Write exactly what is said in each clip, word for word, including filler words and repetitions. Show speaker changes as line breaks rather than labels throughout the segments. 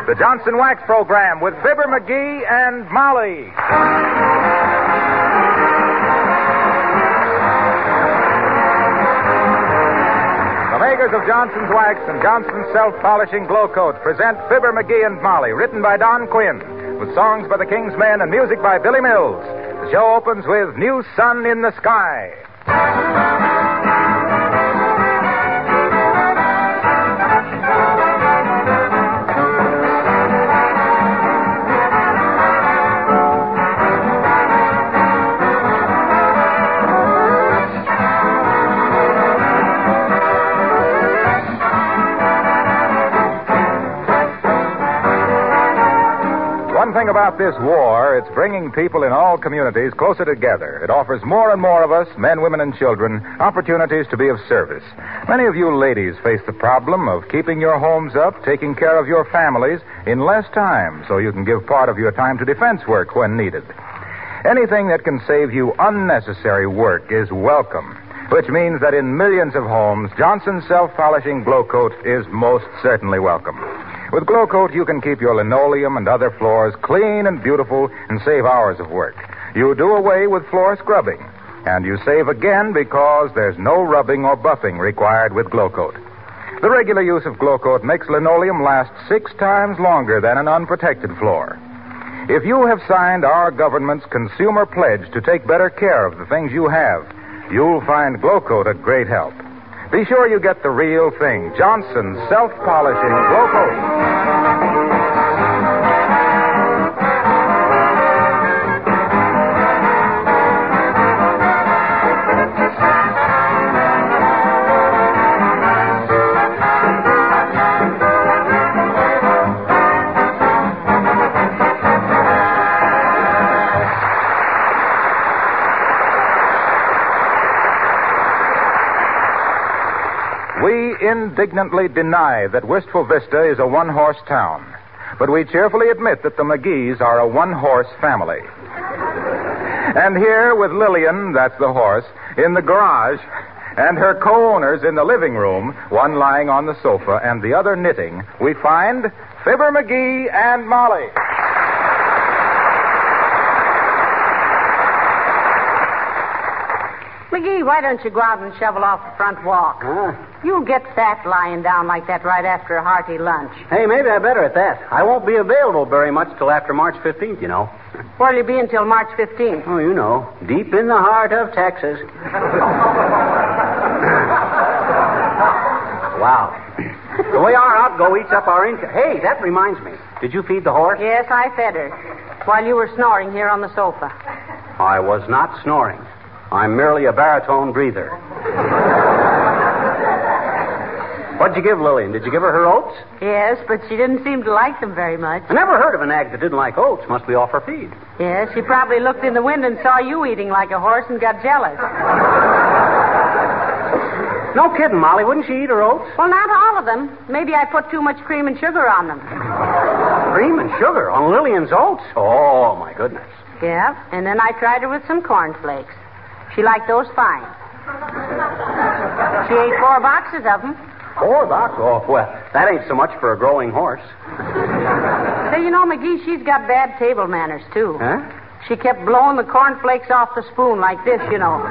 The Johnson Wax Program with Fibber McGee and Molly. The makers of Johnson's Wax and Johnson's Self-Polishing Glow Coat present Fibber McGee and Molly, written by Don Quinn, with songs by the King's Men and music by Billy Mills. The show opens with New Sun in the Sky. One thing about this war, it's bringing people in all communities closer together. It offers more and more of us, men, women, and children, opportunities to be of service. Many of you ladies face the problem of keeping your homes up, taking care of your families in less time, so you can give part of your time to defense work when needed. Anything that can save you unnecessary work is welcome, which means that in millions of homes, Johnson's Self-Polishing Glow Coat is most certainly welcome. With Glow Coat, you can keep your linoleum and other floors clean and beautiful and save hours of work. You do away with floor scrubbing, and you save again because there's no rubbing or buffing required with Glow Coat. The regular use of Glow Coat makes linoleum last six times longer than an unprotected floor. If you have signed our government's consumer pledge to take better care of the things you have, you'll find Glow Coat a great help. Be sure you get the real thing, Johnson's Self-Polishing Glow Coat. We indignantly deny that Wistful Vista is a one-horse town, but we cheerfully admit that the McGees are a one-horse family. And here with Lillian, that's the horse, in the garage, and her co-owners in the living room, one lying on the sofa and the other knitting, we find Fibber McGee and Molly.
McGee, why don't you go out and shovel off the front walk?
Huh?
You'll get fat lying down like that right after a hearty lunch.
Hey, maybe I better at that. I won't be available very much till after March fifteenth, you know.
Where'll you be until March fifteenth?
Oh, you know, deep in the heart of Texas. Wow. The way our outgo eats up our income. Hey, that reminds me. Did you feed the horse?
Yes, I fed her while you were snoring here on the sofa.
I was not snoring. I'm merely a baritone breather. What'd you give Lillian? Did you give her her oats?
Yes, but she didn't seem to like them very much.
I never heard of a nag that didn't like oats. Must be off her feed.
Yes, she probably looked in the window and saw you eating like a horse and got jealous.
No kidding, Molly. Wouldn't she eat her oats?
Well, not all of them. Maybe I put too much cream and sugar on them.
Cream and sugar on Lillian's oats? Oh, my goodness.
Yeah, and then I tried her with some cornflakes. She liked those fine. She ate four boxes of them.
Four boxes? Oh, well, that ain't so much for a growing horse.
Say, you know, McGee, she's got bad table manners, too.
Huh?
She kept blowing the cornflakes off the spoon like this, you know.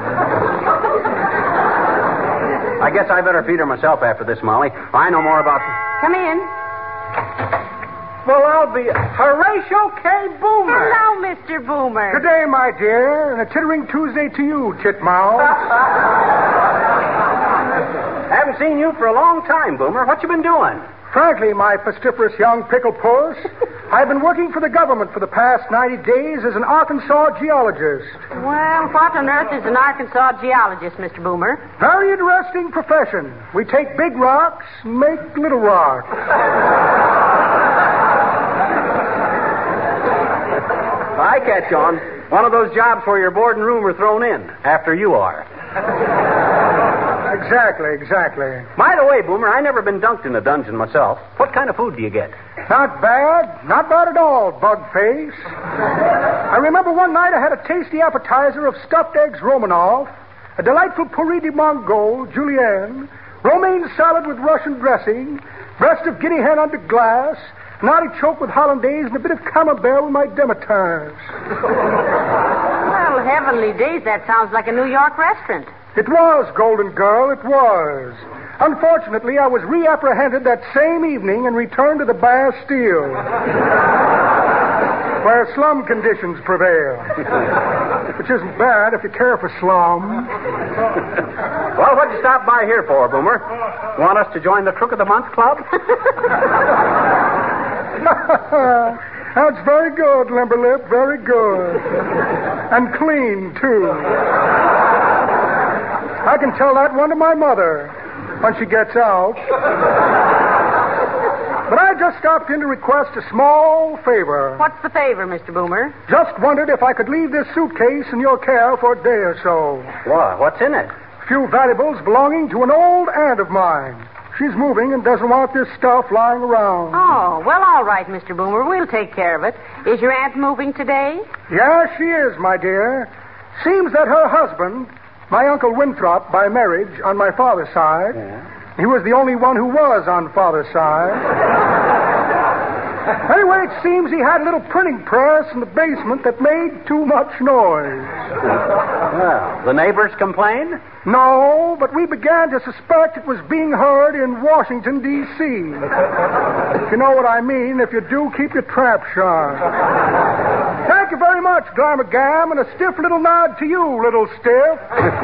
I guess I better feed her myself after this, Molly. I know more about...
Come in.
Well, I'll be Horatio K. Boomer.
Hello, Mister Boomer.
Good day, my dear, and a tittering Tuesday to you, Titmouse.
Haven't seen you for a long time, Boomer. What you been doing?
Frankly, my pestiferous young pickle puss, I've been working for the government for the past ninety days as an Arkansas geologist.
Well, what on earth is an Arkansas geologist, Mister Boomer?
Very interesting profession. We take big rocks, make little rocks.
I catch on. One of those jobs where you're board and room are thrown in after you are.
Exactly, exactly.
By the way, Boomer, I never been dunked in a dungeon myself. What kind of food do you get?
Not bad. Not bad at all, Bugface. I remember one night I had a tasty appetizer of stuffed eggs Romanoff, a delightful pourri de Mongol, julienne, romaine salad with Russian dressing, breast of guinea hen under glass, an artichoke with hollandaise, and a bit of camembert with my demitasse.
Well, heavenly days, that sounds like a New York restaurant.
It was, Golden Girl, it was. Unfortunately, I was reapprehended that same evening and returned to the Bastille, where slum conditions prevail. Which isn't bad if you care for slum.
Well, what'd you stop by here for, Boomer? Want us to join the Crook of the Month Club?
That's very good, Limberlip, very good. And clean, too. I can tell that one to my mother when she gets out. But I just stopped in to request a small favor.
What's the favor, Mister Boomer?
Just wondered if I could leave this suitcase in your care for a day or so.
What? What's in it?
A few valuables belonging to an old aunt of mine. She's moving and doesn't want this stuff lying around.
Oh, well, all right, Mister Boomer. We'll take care of it. Is your aunt moving today?
Yeah, she is, my dear. Seems that her husband, my Uncle Winthrop, by marriage on my father's side,
Yeah.
he was the only one who was on father's side. Anyway, it seems he had a little printing press in the basement that made too much noise.
Well, the neighbors complain?
No, but we began to suspect it was being heard in Washington, D C If you know what I mean. If you do, keep your trap sharp. Thank you very much, Glamagam, and a stiff little nod to you, little stiff.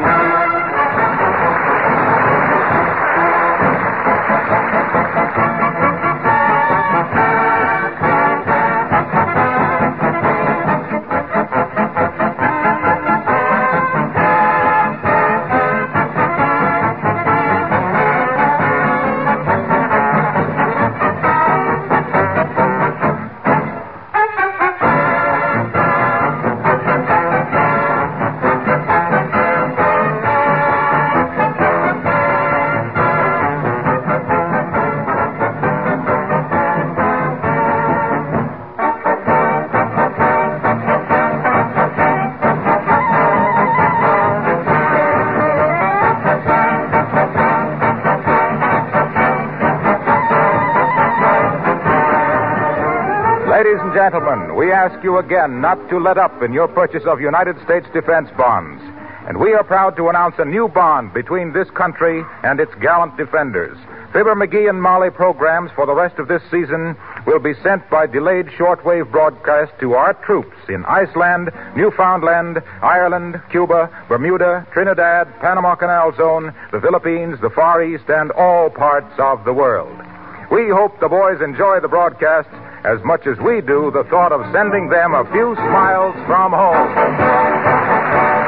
Ladies and gentlemen, we ask you again not to let up in your purchase of United States defense bonds. And we are proud to announce a new bond between this country and its gallant defenders. Fibber McGee and Molly programs for the rest of this season will be sent by delayed shortwave broadcast to our troops in Iceland, Newfoundland, Ireland, Cuba, Bermuda, Trinidad, Panama Canal Zone, the Philippines, the Far East, and all parts of the world. We hope the boys enjoy the broadcast as much as we do the thought of sending them a few smiles from home.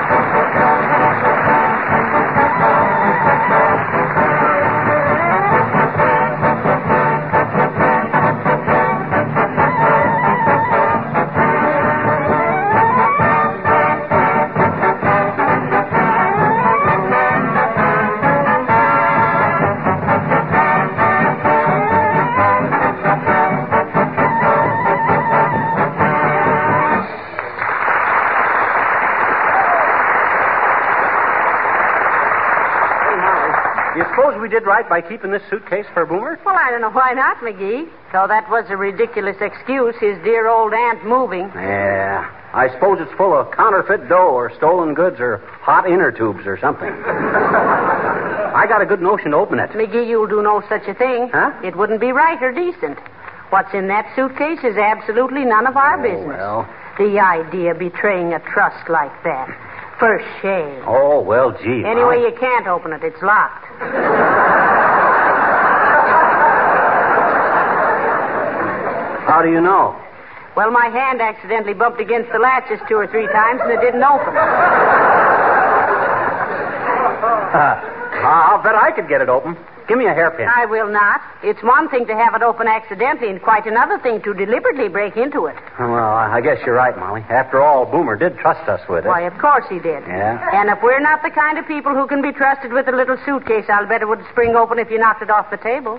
You suppose we did right by keeping this suitcase for Boomer?
Well, I don't know why not, McGee. Though that was a ridiculous excuse, his dear old aunt moving.
Yeah. I suppose it's full of counterfeit dough or stolen goods or hot inner tubes or something. I got a good notion to open it.
McGee, you'll do no such a thing.
Huh?
It wouldn't be right or decent. What's in that suitcase is absolutely none of our
Oh,
business.
well.
The idea of betraying a trust like that. For shame.
Oh, well, gee.
Anyway,
I...
you can't open it. It's locked.
How do you know?
Well, my hand accidentally bumped against the latches two or three times, and it didn't open.
Uh, I'll bet I could get it open. Give me a hairpin.
I will not. It's one thing to have it open accidentally, and quite another thing to deliberately break into it.
Well, I guess you're right, Molly. After all, Boomer did trust us with it.
Why, of course he did.
Yeah?
And if we're not the kind of people who can be trusted with a little suitcase, I'll bet it would spring open if you knocked it off the table.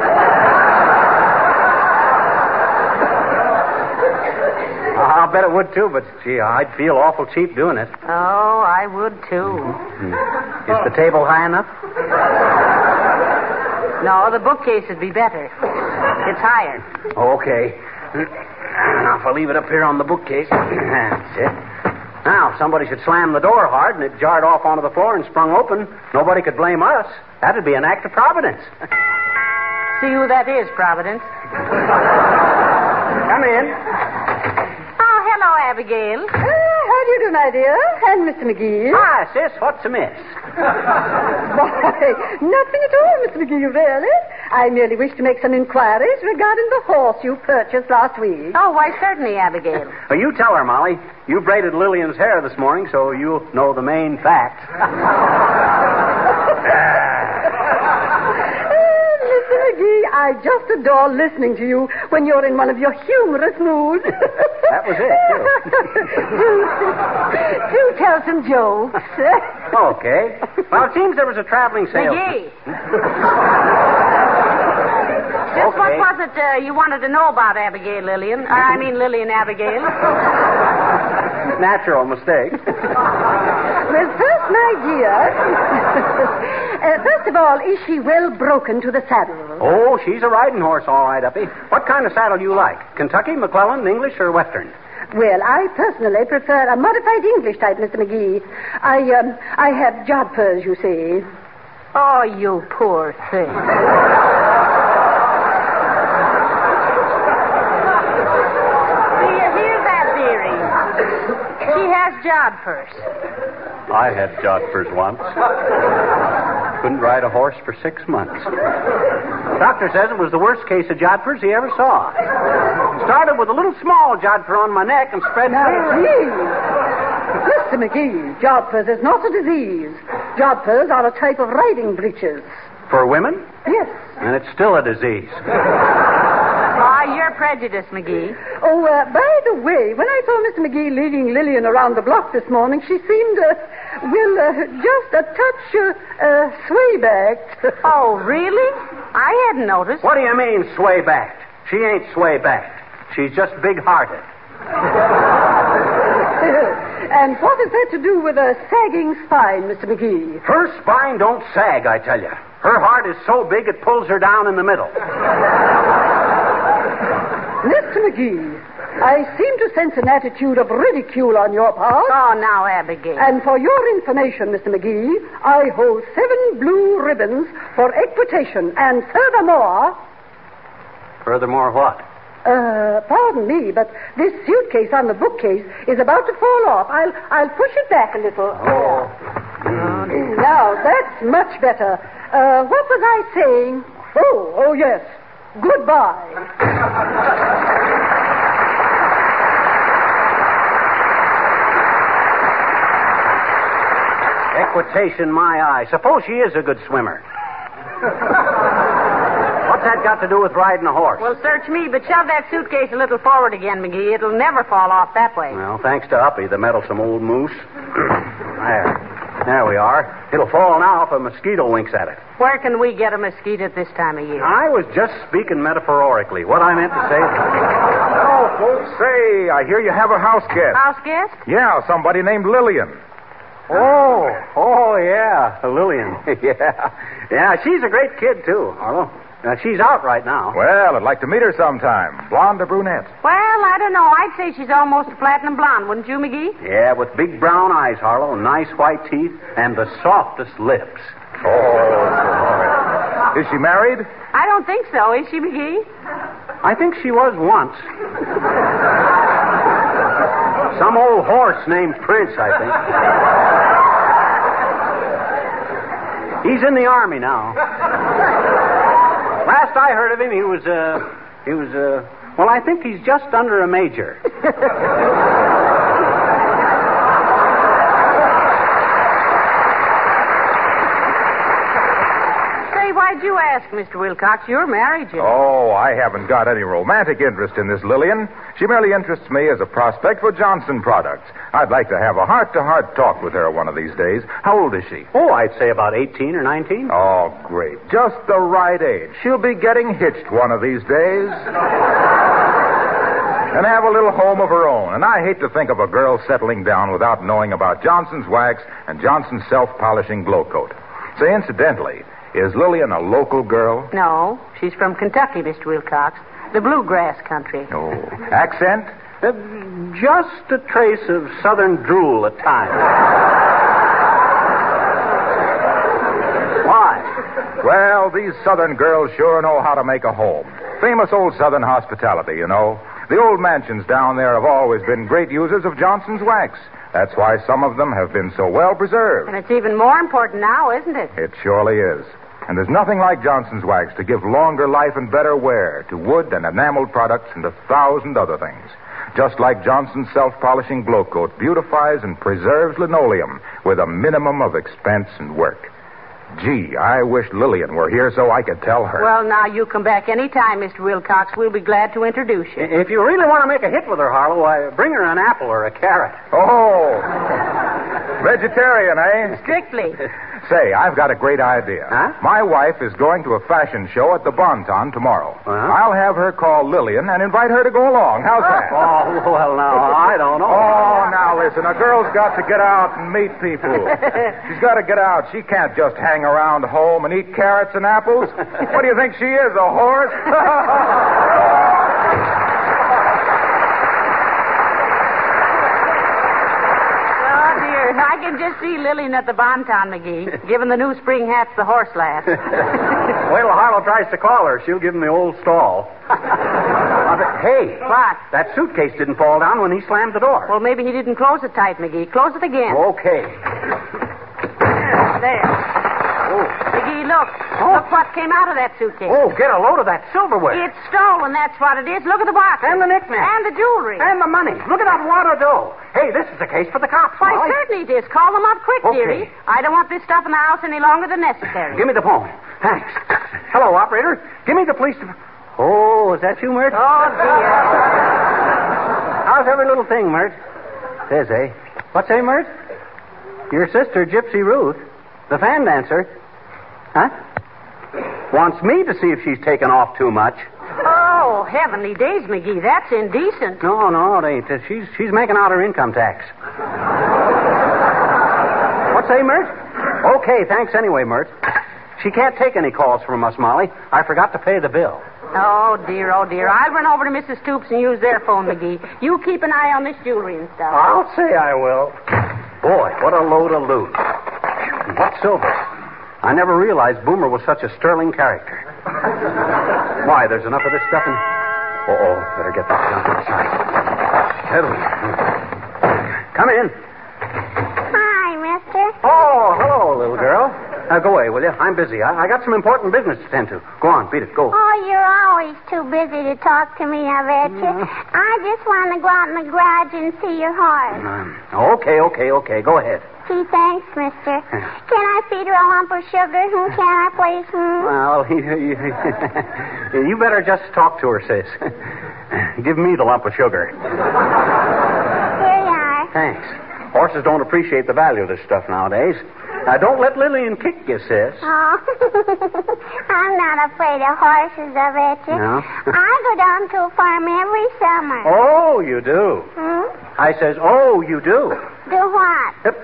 I'll bet it would, too, but, gee, I'd feel awful cheap doing it.
Oh, I would, too.
Is the table high enough?
No, the bookcase would be better. It's hired.
Okay. Now, if I leave it up here on the bookcase. That's it. Now, if somebody should slam the door hard and it jarred off onto the floor and sprung open, nobody could blame us. That'd be an act of Providence.
See who that is, Providence.
Come in.
Oh, hello, Abigail.
Uh, how do you do, my dear? And Mister McGee?
Hi, sis. What's amiss?
Why, nothing at all, Mister McGee, really. I merely wish to make some inquiries regarding the horse you purchased last week.
Oh, why, certainly, Abigail.
Well, you tell her, Molly. You braided Lillian's hair this morning, so you'll know the main facts.
Mister McGee, I just adore listening to you when you're in one of your humorous moods.
That was it, too.
do, do tell some jokes.
Okay. Well, it seems there was a traveling sale.
McGee. Just
Okay.
what was it uh, you wanted to know about Abigail Lillian? Or, I mean, Lillian Abigail.
Natural mistake.
Well, first, my dear, uh, first of all, is she well broken to the saddle?
Oh, she's a riding horse, all right, Uppy. What kind of saddle do you like? Kentucky, McClellan, English, or Western?
Well, I personally prefer a modified English type, Mister McGee. I, um, I have jodhpurs, you see.
Oh, you poor thing. Do you hear that, dearie? She has jodhpurs.
I had jodhpurs once. Couldn't ride a horse for six months. Doctor says it was the worst case of jodhpurs he ever saw. Started with a little small jodhpur on my neck and spread...
Now, please. Mister McGee, jodhpurs is not a disease. Jodhpurs are a type of riding breeches.
For women?
Yes.
And it's still a disease.
Ah, you're prejudiced, McGee.
Oh, uh, by the way, when I saw Mister McGee leading Lillian around the block this morning, she seemed, uh, well, uh, just a touch uh, uh, sway-backed.
Oh, really? I hadn't noticed.
What do you mean, sway-backed? She ain't sway-backed. She's just big-hearted.
And what is that to do with a sagging spine, Mister McGee?
Her spine don't sag, I tell you. Her heart is so big it pulls her down in the middle.
Mister McGee, I seem to sense an attitude of ridicule on your part.
Oh, now, Abigail.
And for your information, Mister McGee, I hold seven blue ribbons for equitation. And furthermore...
Furthermore what?
Uh, pardon me, but this suitcase on the bookcase is about to fall off. I'll, I'll push it back a little.
Oh.
Mm. Now, that's much better. Uh, what was I saying? Oh, oh, yes. Goodbye.
Equitation, my eye. Suppose she is a good swimmer. What's that got to do with riding a horse?
Well, search me, but shove that suitcase a little forward again, McGee. It'll never fall off that way.
Well, thanks to Uppy, the meddlesome old moose. There. There we are. It'll fall now if a mosquito winks at it.
Where can we get a mosquito at this time of year?
I was just speaking metaphorically. What I meant to say...
Oh, folks, say, I hear you have a house guest.
House guest?
Yeah, somebody named Lillian.
Oh, oh, yeah, Lillian. yeah. Yeah, she's a great kid, too, Harlow. Now, she's out right now.
Well, I'd like to meet her sometime. Blonde or brunette?
Well, I don't know. I'd say she's almost a platinum blonde, wouldn't you, McGee?
Yeah, with big brown eyes, Harlow, nice white teeth, and the softest lips.
Oh, boy. Is she married?
I don't think so. Is she, McGee?
I think she was once. Some old horse named Prince, I think. He's in the Army now. Last I heard of him, he was, uh, he was, uh, well, I think he's just under a major.
Say, why'd you ask, Mister Wilcox? You're married, you know.
Oh, I haven't got any romantic interest in this Lillian. She merely interests me as a prospect for Johnson Products. I'd like to have a heart-to-heart talk with her one of these days. How old is she?
Oh, I'd say about eighteen or nineteen.
Oh, great. Just the right age. She'll be getting hitched one of these days. And have a little home of her own. And I hate to think of a girl settling down without knowing about Johnson's Wax and Johnson's Self-Polishing Glow Coat. Say, incidentally, Is Lillian a local girl?
No, she's from Kentucky, Mister Wilcox. The bluegrass country.
Oh. Accent?
Uh, just a trace of southern drool at times. Why?
Well, these southern girls sure know how to make a home. Famous old southern hospitality, you know. The old mansions down there have always been great users of Johnson's wax. That's why some of them have been so well preserved.
And it's even more important now, isn't it?
It surely is. And there's nothing like Johnson's wax to give longer life and better wear to wood and enameled products and a thousand other things. Just like Johnson's self-polishing glow coat beautifies and preserves linoleum with a minimum of expense and work. Gee, I wish Lillian were here so I could tell her.
Well, now, you come back any time, Mister Wilcox. We'll be glad to introduce you.
If you really want to make a hit with her, Harlow, why, bring her an apple or a carrot.
Oh, vegetarian, eh?
Strictly.
Say, I've got a great idea.
Huh?
My wife is going to a fashion show at the Bonton tomorrow.
Uh-huh.
I'll have her call Lillian and invite her to go along. How's that?
Oh, well, now, I don't know.
Oh, now listen, a girl's got to get out and meet people. She's got to get out. She can't just hang around home and eat carrots and apples. What do you think she is, a horse?
I can just see Lillian at the Bonton, McGee, giving the new spring hats the horse laugh.
Wait till Harlow tries to call her. She'll give him the old stall. Uh, but, hey.
What?
That suitcase didn't fall down when he slammed the door.
Well, maybe he didn't close it tight, McGee. Close it again.
Okay.
There.
Oh.
McGee, look.
Oh.
Look what came out of that suitcase.
Oh, get a load of that silverware.
It's stolen, that's what it is. Look at the box.
And the knickknacks.
And the jewelry.
And the money. Look at that wad of dough. Hey, this is a case for the cops,
Why,
Molly.
certainly it is. Call them up quick,
Okay.
dearie. I don't want this stuff in the house any longer than necessary.
Give me the phone. Thanks. Hello, operator. Give me the police. De- oh, is that you, Mert?
Oh, dear.
How's every little thing, Mert? Says, eh? What's say, Mert? Your sister, Gypsy Ruth, the fan dancer. Huh? Wants me to see if she's taken off too much.
Oh, heavenly days, McGee. That's indecent.
No, no, it ain't. Uh, She's she's making out her income tax. What say, Mert? Okay, thanks anyway, Mert. She can't take any calls from us, Molly. I forgot to pay the bill.
Oh, dear, oh, dear. I'll run over to Missus Stoops and use their phone, McGee. You keep an eye on this jewelry and stuff.
I'll say I will. Boy, what a load of loot. What silver. I never realized Boomer was such a sterling character. Why, there's enough of this stuff in... Uh-oh, better get that junk inside. Come in.
Hi, mister.
Oh, hello, little girl. Now, go away, will you? I'm busy. I, I got some important business to tend to. Go on, beat it. Go.
Oh, you're always too busy to talk to me, I bet you. I just want to go out in the garage and see your horse.
Um, okay, okay, okay. Go ahead.
Gee, thanks, mister. Can I feed her a lump of sugar? Hmm, can I, please? Hmm?
Well, you, you, you better just talk to her, sis. Give me the lump of sugar.
Here you are.
Thanks. Horses don't appreciate the value of this stuff nowadays. Now, don't let Lillian kick you, sis.
Oh, I'm not afraid of horses, I bet you.
No?
I go down to a farm every summer.
Oh, you do.
Hmm?
I says, oh, you do.
Do what?
Yep.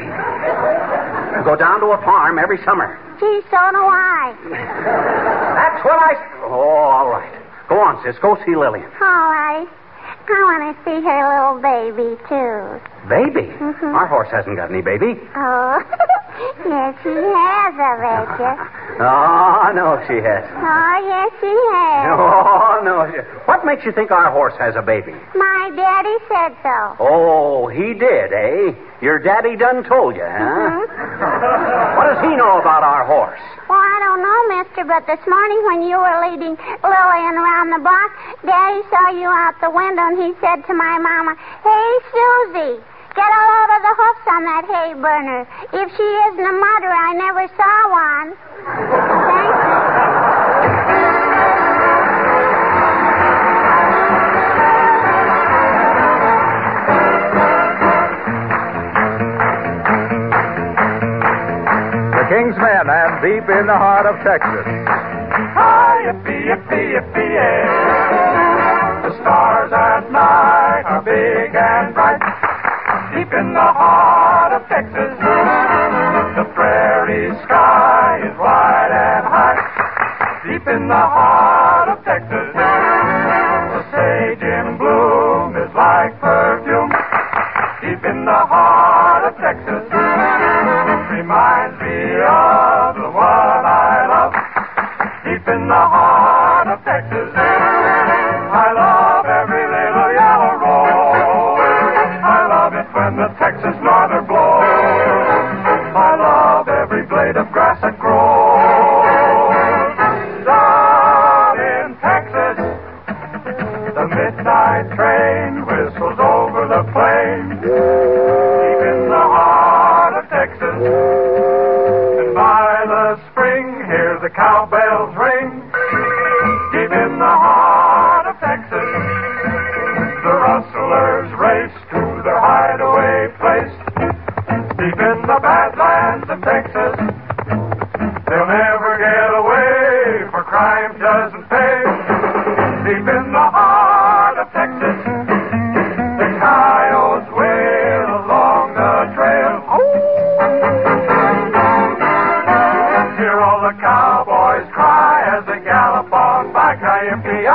Go down to a farm every summer.
Gee, so do I.
That's what I... Oh, all right. Go on, sis. Go see Lillian.
All right. I want to see her little baby, too.
Baby?
Mhm.
Our horse hasn't got any baby.
Oh, yes, she has, I bet you.
Oh, no, she has.
Oh, yes, she has.
Oh, no. She... What makes you think our horse has a baby?
My daddy said so.
Oh, he did, eh? Your daddy done told you, huh?
Mhm.
What does he know about our horse?
Well, I don't know, mister, but this morning when you were leading Lillian around the block, Daddy saw you out the window, and he said to my mama, "Hey, Susie, get a load of the hoofs on that hay burner. If she isn't a mother, I never saw one." Thank you.
King's Men and deep in the heart of Texas.
Yippee, yippee, yippee, yeah. The stars at night are big and bright. Deep in the heart of Texas, the prairie starry sky is wide and high. Deep in the heart of Texas, the sage in bloom is like perfume. Deep in the heart of Texas, reminds me of the one I love. Deep in the heart of Texas, I love every little yellow rose. I love it when the Texas norther blows. I love every blade of grass that grows. Down in Texas, the midnight train whistles over the plain. Deep in the heart of Texas, and by the spring, hear the cowbells ring. Deep in the heart of Texas, the rustlers race to their hideaway place. Deep in the badlands of Texas, they'll never get away, for crime doesn't pay. Deep in the heart of Texas, the coyotes wail along the trail. Hear all the cowboys cry as they gallop on by. Yippee-yi!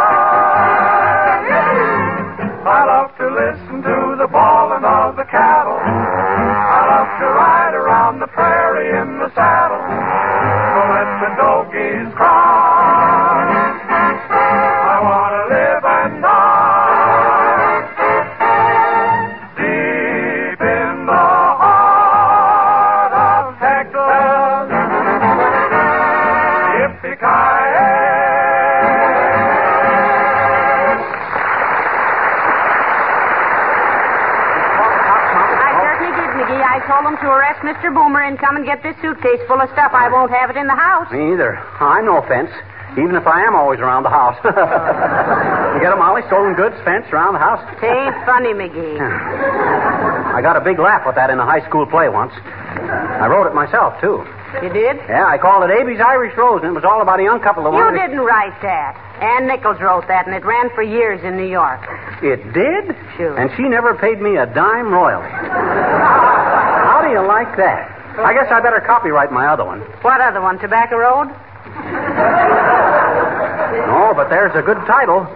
I love to listen to the bawling of the cattle. I love to ride around the prairie in the saddle. So let the doggies cry. I want to live and die deep in the heart of Texas. Yippee-ki-yay!
I told them to arrest Mister Boomer and come and get this suitcase full of stuff. I won't have it in the house.
Me either. I'm no offense, even if I am always around the house. You get 'em, Molly? Stolen goods, fence around the house?
It ain't funny, McGee.
I got a big laugh with that in a high school play once. I wrote it myself, too.
You did?
Yeah, I called it Abe's Irish Rose, and it was all about a young couple that
You
wanted...
didn't write that. Ann Nichols wrote that, and it ran for years in New York.
It did?
Sure.
And she never paid me a dime royalty. How do you like that? I guess I better copyright my other one.
What other one? Tobacco Road?
No, but there's a good title.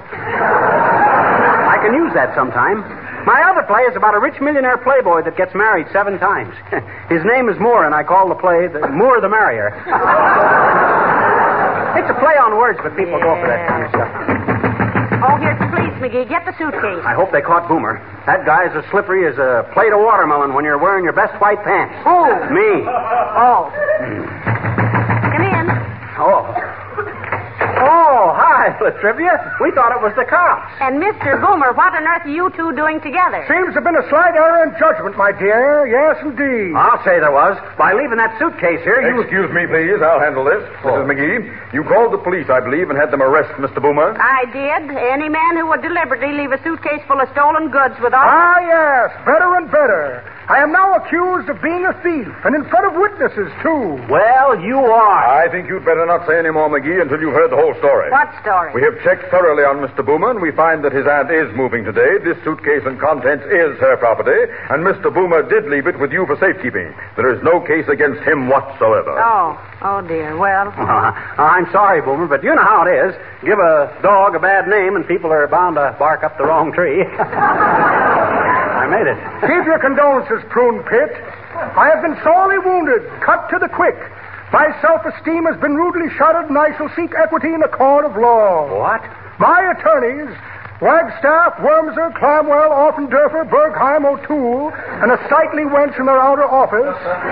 I can use that sometime. My other play is about a rich millionaire playboy that gets married seven times. His name is Moore, and I call the play the Moore the Marrier. It's a play on words, but people
yeah.
go for that kind of stuff.
Oh, here's the police, McGee. Get the suitcase.
I hope they caught Boomer. That guy's as slippery as a plate of watermelon when you're wearing your best white pants.
Who?
Me.
Oh. Come in.
Oh. Oh, hi, Latrivia. We thought it was the cops.
And Mister Boomer, what on earth are you two doing together?
Seems to have been a slight error in judgment, my dear. Yes, indeed.
I'll say there was. By leaving that suitcase here, you...
Excuse me, please. I'll handle this.
Oh.
Missus McGee, you called the police, I believe, and had them arrest Mister Boomer.
I did. Any man who would deliberately leave a suitcase full of stolen goods without...
Ah, yes. Better and better. I am now accused of being a thief, and in front of witnesses, too.
Well, you are.
I think you'd better not say any more, McGee, until you've heard the whole story.
What story?
We have checked thoroughly on Mister Boomer, and we find that his aunt is moving today. This suitcase and contents is her property, and Mister Boomer did leave it with you for safekeeping. There is no case against him whatsoever.
Oh, oh, dear. Well...
Uh, I'm sorry, Boomer, but you know how it is. Give a dog a bad name, and people are bound to bark up the wrong tree. I made it.
Keep your condolences, Prune Pit. I have been sorely wounded, cut to the quick. My self-esteem has been rudely shattered, and I shall seek equity in the court of law.
What?
My attorneys, Wagstaff, Wormser, Clamwell, Offendorfer, Bergheim, O'Toole, and a sightly wench in their outer office,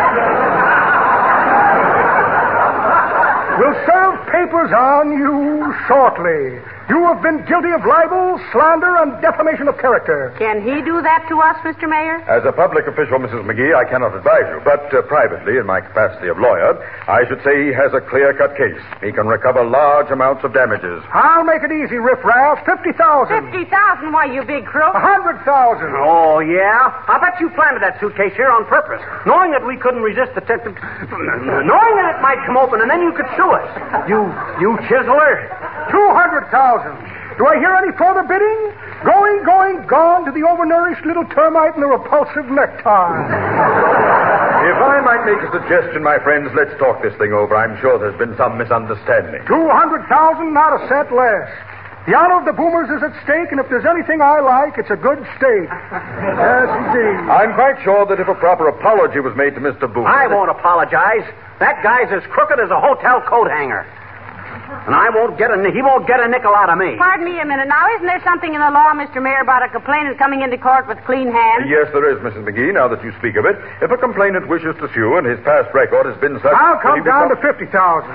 will serve papers on you shortly. You have been guilty of libel, slander, and defamation of character.
Can he do that to us, Mister Mayor?
As a public official, Missus McGee, I cannot advise you, but uh, privately, in my capacity of lawyer, I should say he has a clear-cut case. He can recover large amounts of damages.
I'll make it easy, riffraff. Fifty thousand.
Fifty thousand? Why, you big crook.
A hundred thousand.
Oh, yeah? I bet you planted that suitcase here on purpose, knowing that we couldn't resist the tempt... knowing that it might come open, and then you could sue us. You, you chiseler.
Two hundred thousand. Do I hear any further bidding? Going, going, gone to the overnourished little termite in the repulsive necktie.
If I might make a suggestion, my friends, let's talk this thing over. I'm sure there's been some misunderstanding.
Two hundred thousand, not a cent less. The honor of the Boomers is at stake, and if there's anything I like, it's a good steak. Yes, indeed.
I'm quite sure that if a proper apology was made to Mister Boomer...
I won't apologize. That guy's as crooked as a hotel coat hanger. And I won't get a, he won't get a nickel out of me.
Pardon me a minute. Now, isn't there something in the law, Mister Mayor, about a complainant coming into court with clean hands?
Yes, there is, Missus McGee, now that you speak of it. If a complainant wishes to sue and his past record has been such...
I'll come down
become...
to fifty thousand.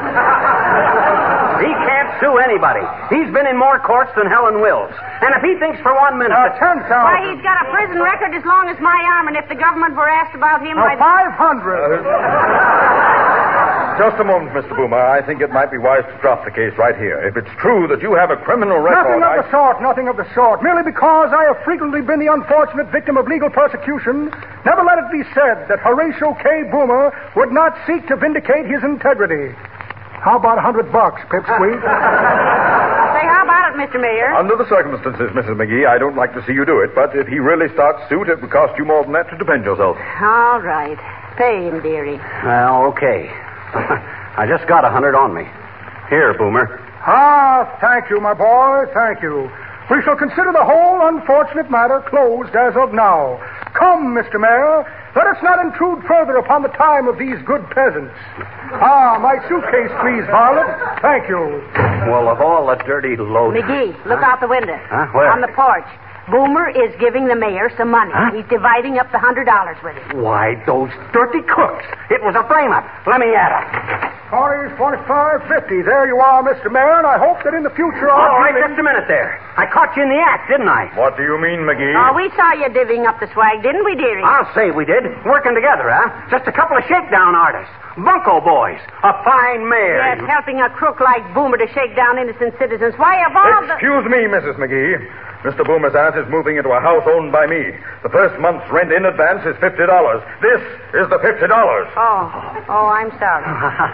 He can't sue anybody. He's been in more courts than Helen Wills. And if he thinks for one minute...
Uh, ten thousand.
Why, he's got a prison record as long as my arm, and if the government were asked about him...
Uh,
I'd...
five hundred.
Just a moment, Mister Boomer. I think it might be wise to drop the case right here. If it's true that you have a criminal record...
Nothing of
I...
the sort, nothing of the sort. Merely because I have frequently been the unfortunate victim of legal persecution, never let it be said that Horatio K. Boomer would not seek to vindicate his integrity. How about a hundred bucks, Pipsqueak?
Say, how about it, Mister Mayor?
Under the circumstances, Missus McGee, I don't like to see you do it, but if he really starts suit, it would cost you more than that to defend yourself.
All right. Pay him, dearie.
Well, okay. I just got a hundred on me. Here, Boomer.
Ah, thank you, my boy, thank you. We shall consider the whole unfortunate matter closed as of now. Come, Mister Mayor, let us not intrude further upon the time of these good peasants. Ah, my suitcase, please, Varlet. Thank you.
Well, of all the dirty load...
McGee, look
Huh?
out the window.
Huh? Where?
On the porch. Boomer is giving the mayor some money.
Huh?
He's dividing up the hundred dollars with him.
Why, those dirty crooks. It was a frame-up. Let me at it.
forty, forty-five, fifty. There you are, Mister Mayor, and I hope that in the future
All
I'll...
right, just a minute there. I caught you in the act, didn't I?
What do you mean, McGee?
Oh, we saw you divvying up the swag, didn't we, dearie?
I'll say we did. Working together, huh? Just a couple of shakedown artists. Bunko boys. A fine mayor.
Yes, helping a crook like Boomer to shake down innocent citizens. Why, of all the...
Excuse me, Missus McGee. Mister Boomer's aunt is moving into a house owned by me. The first month's rent in advance is fifty dollars. This is the fifty dollars.
Oh, oh, I'm sorry.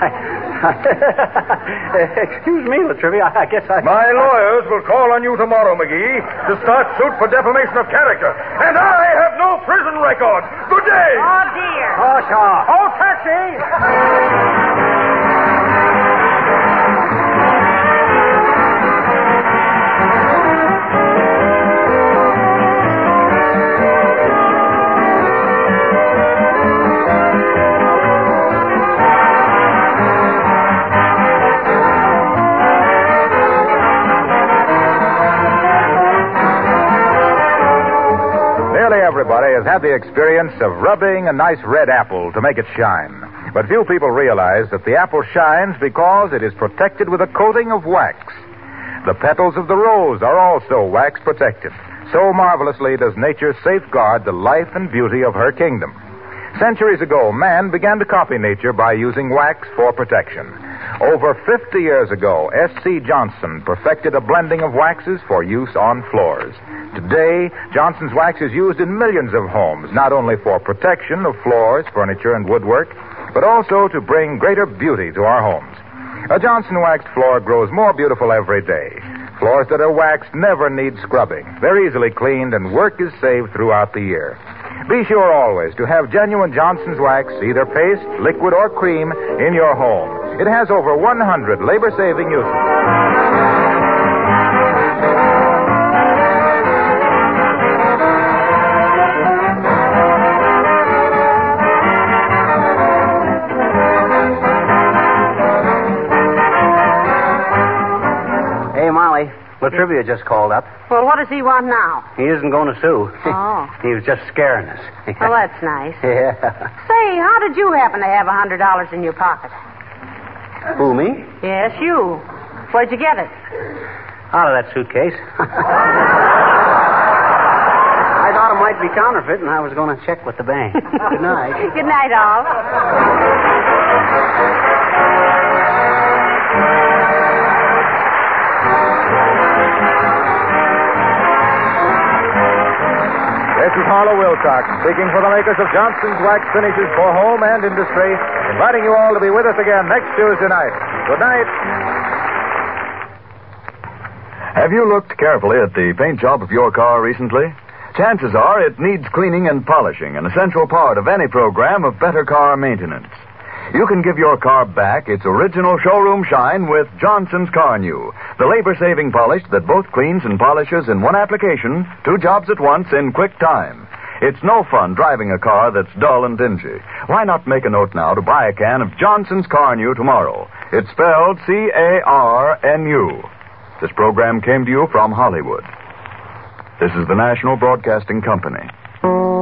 Excuse me, Latrivia. I guess I...
My lawyers will call on you tomorrow, McGee, to start suit for defamation of character. And I have no prison record. Good day.
Oh, dear.
Oh, sure.
Oh, taxi!
Everybody has had the experience of rubbing a nice red apple to make it shine. But few people realize that the apple shines because it is protected with a coating of wax. The petals of the rose are also wax protected. So marvelously does nature safeguard the life and beauty of her kingdom. Centuries ago, man began to copy nature by using wax for protection. Over fifty years ago, S C Johnson perfected a blending of waxes for use on floors. Today, Johnson's wax is used in millions of homes, not only for protection of floors, furniture, and woodwork, but also to bring greater beauty to our homes. A Johnson waxed floor grows more beautiful every day. Floors that are waxed never need scrubbing. They're easily cleaned, and work is saved throughout the year. Be sure always to have genuine Johnson's wax, either paste, liquid, or cream, in your home. It has over one hundred labor-saving uses.
Hey, Molly. Latrivia just called up.
Well, what does he want now?
He isn't going to sue.
Oh.
He was just scaring us.
Well, that's nice.
Yeah.
Say, how did you happen to have a hundred dollars in your pocket?
Who, me?
Yes, you. Where'd you get it?
Out of that suitcase. I thought it might be counterfeit, and I was going to check with the bank. Good night.
Good night, all.
This is Harlow Wilcox, speaking for the makers of Johnson's Wax Finishes for Home and Industry, inviting you all to be with us again next Tuesday night. Good night.
Have you looked carefully at the paint job of your car recently? chances are it needs cleaning and polishing, an essential part of any program of better car maintenance. You can give your car back its original showroom shine with Johnson's Car New, the labor-saving polish that both cleans and polishes in one application, two jobs at once in quick time. It's no fun driving a car that's dull and dingy. Why not make a note now to buy a can of Johnson's Car New tomorrow? It's spelled C A R N U. This program came to you from Hollywood. This is the National Broadcasting Company.